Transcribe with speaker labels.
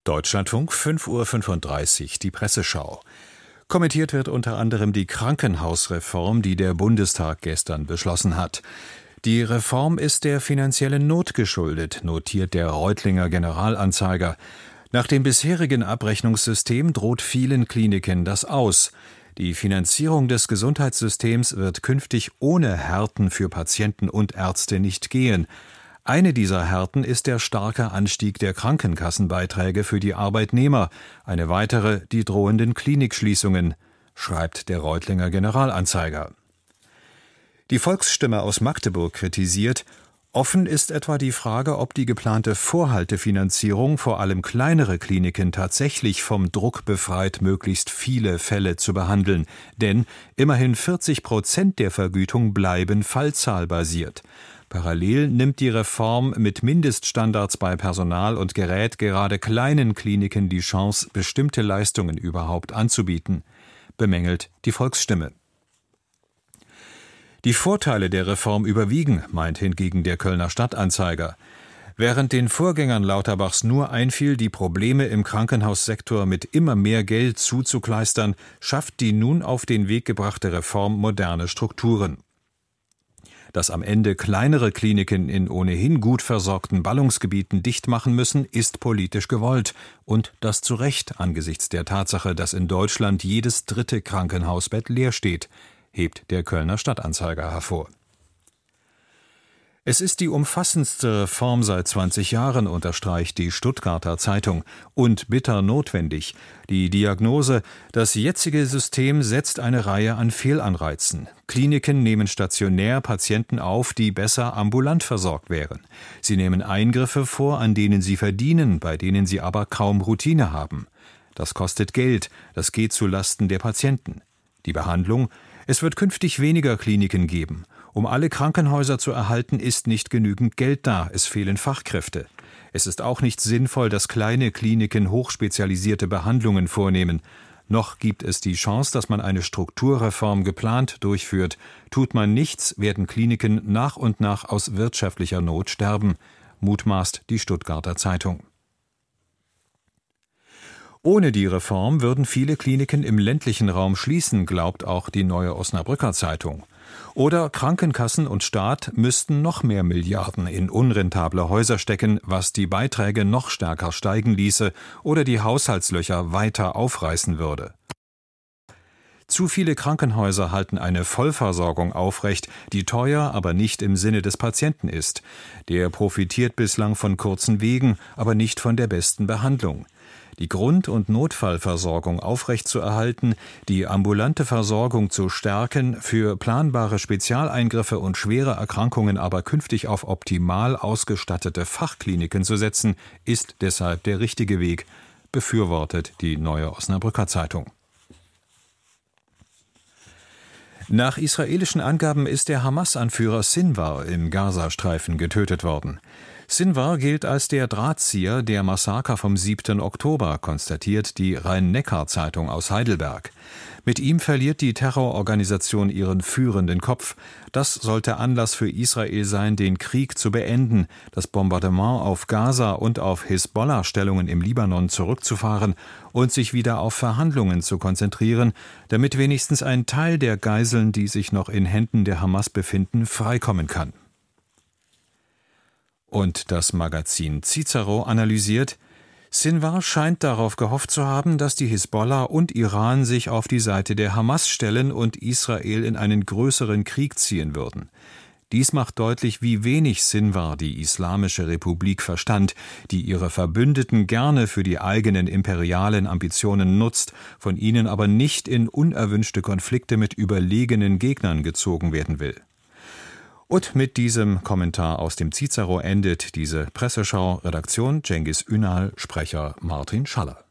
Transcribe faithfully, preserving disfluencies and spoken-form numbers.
Speaker 1: Deutschlandfunk, fünf Uhr fünfunddreißig, die Presseschau. Kommentiert wird unter anderem die Krankenhausreform, die der Bundestag gestern beschlossen hat. Die Reform ist der finanziellen Not geschuldet, notiert der Reutlinger Generalanzeiger. Nach dem bisherigen Abrechnungssystem droht vielen Kliniken das aus. Die Finanzierung des Gesundheitssystems wird künftig ohne Härten für Patienten und Ärzte nicht gehen. Eine dieser Härten ist der starke Anstieg der Krankenkassenbeiträge für die Arbeitnehmer, eine weitere die drohenden Klinikschließungen, schreibt der Reutlinger Generalanzeiger. Die Volksstimme aus Magdeburg kritisiert, offen ist etwa die Frage, ob die geplante Vorhaltefinanzierung vor allem kleinere Kliniken tatsächlich vom Druck befreit, möglichst viele Fälle zu behandeln. Denn immerhin vierzig Prozent der Vergütung bleiben fallzahlbasiert. Parallel nimmt die Reform mit Mindeststandards bei Personal und Gerät gerade kleinen Kliniken die Chance, bestimmte Leistungen überhaupt anzubieten, bemängelt die Volksstimme. Die Vorteile der Reform überwiegen, meint hingegen der Kölner Stadtanzeiger. Während den Vorgängern Lauterbachs nur einfiel, die Probleme im Krankenhaussektor mit immer mehr Geld zuzukleistern, schafft die nun auf den Weg gebrachte Reform moderne Strukturen. Dass am Ende kleinere Kliniken in ohnehin gut versorgten Ballungsgebieten dicht machen müssen, ist politisch gewollt. Und das zu Recht angesichts der Tatsache, dass in Deutschland jedes dritte Krankenhausbett leer steht, hebt der Kölner Stadtanzeiger hervor. Es ist die umfassendste Reform seit zwanzig Jahren, unterstreicht die Stuttgarter Zeitung, und bitter notwendig. Die Diagnose: Das jetzige System setzt eine Reihe an Fehlanreizen. Kliniken nehmen stationär Patienten auf, die besser ambulant versorgt wären. Sie nehmen Eingriffe vor, an denen sie verdienen, bei denen sie aber kaum Routine haben. Das kostet Geld, das geht zu Lasten der Patienten. Die Behandlung: Es wird künftig weniger Kliniken geben. Um alle Krankenhäuser zu erhalten, ist nicht genügend Geld da, es fehlen Fachkräfte. Es ist auch nicht sinnvoll, dass kleine Kliniken hochspezialisierte Behandlungen vornehmen. Noch gibt es die Chance, dass man eine Strukturreform geplant durchführt. Tut man nichts, werden Kliniken nach und nach aus wirtschaftlicher Not sterben, mutmaßt die Stuttgarter Zeitung. Ohne die Reform würden viele Kliniken im ländlichen Raum schließen, glaubt auch die Neue Osnabrücker Zeitung. Oder Krankenkassen und Staat müssten noch mehr Milliarden in unrentable Häuser stecken, was die Beiträge noch stärker steigen ließe oder die Haushaltslöcher weiter aufreißen würde. Zu viele Krankenhäuser halten eine Vollversorgung aufrecht, die teuer, aber nicht im Sinne des Patienten ist. Der profitiert bislang von kurzen Wegen, aber nicht von der besten Behandlung. Die Grund- und Notfallversorgung aufrechtzuerhalten, die ambulante Versorgung zu stärken, für planbare Spezialeingriffe und schwere Erkrankungen aber künftig auf optimal ausgestattete Fachkliniken zu setzen, ist deshalb der richtige Weg, befürwortet die Neue Osnabrücker Zeitung. Nach israelischen Angaben ist der Hamas-Anführer Sinwar im Gazastreifen getötet worden. Sinwar gilt als der Drahtzieher der Massaker vom siebten Oktober, konstatiert die Rhein-Neckar-Zeitung aus Heidelberg. Mit ihm verliert die Terrororganisation ihren führenden Kopf. Das sollte Anlass für Israel sein, den Krieg zu beenden, das Bombardement auf Gaza und auf Hisbollah-Stellungen im Libanon zurückzufahren und sich wieder auf Verhandlungen zu konzentrieren, damit wenigstens ein Teil der Geiseln, die sich noch in Händen der Hamas befinden, freikommen kann. Und das Magazin Cicero analysiert: Sinwar scheint darauf gehofft zu haben, dass die Hisbollah und Iran sich auf die Seite der Hamas stellen und Israel in einen größeren Krieg ziehen würden. Dies macht deutlich, wie wenig Sinwar die Islamische Republik verstand, die ihre Verbündeten gerne für die eigenen imperialen Ambitionen nutzt, von ihnen aber nicht in unerwünschte Konflikte mit überlegenen Gegnern gezogen werden will. Und mit diesem Kommentar aus dem Cicero endet diese Presseschau. Redaktion Cengiz Ünal, Sprecher Martin Schaller.